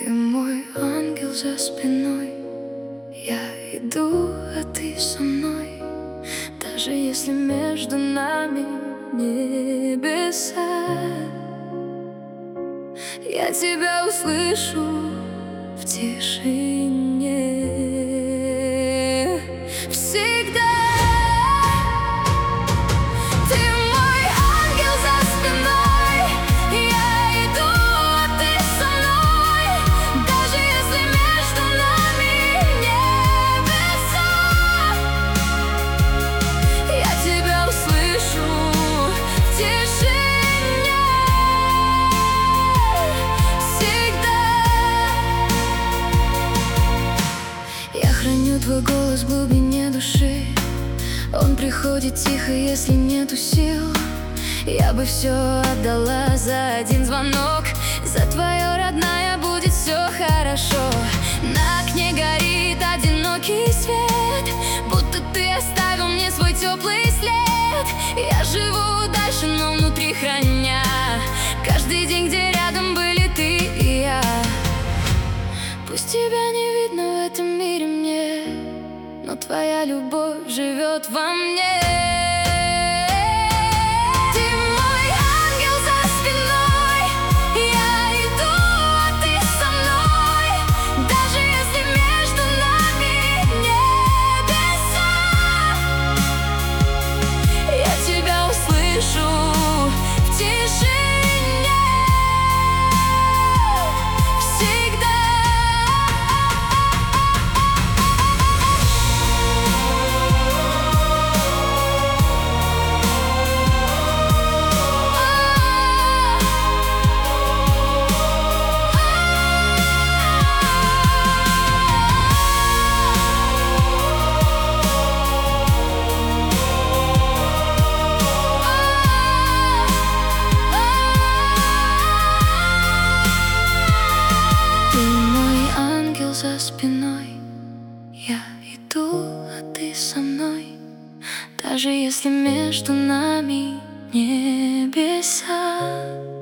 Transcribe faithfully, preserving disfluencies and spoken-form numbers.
Ты мой ангел за спиной, я иду, а ты со мной. Даже если между нами небеса, я тебя услышу в тишине. Всегда ты мой ангел за спиной, я иду, а ты со мной. Даже если между нами небеса, я тебя услышу в тишине. Всегда я храню твой голос в глубине души. Он приходит тихо, если нету сил. Я бы все отдала за один звонок. За твое родное будет все хорошо. На окне горит одинокий свет, будто ты оставил мне свой теплый след. Я живу дальше, но внутри храня каждый день, где рядом были ты и я. Пусть тебя не видно в этом мире мне, но твоя любовь живет во мне. Ты мой ангел за спиной, я иду, а ты со мной. Даже если между нами небеса, я тебя услышу в тишине. Всегда. За спиной я иду, а ты со мной. Даже если между нами небеса.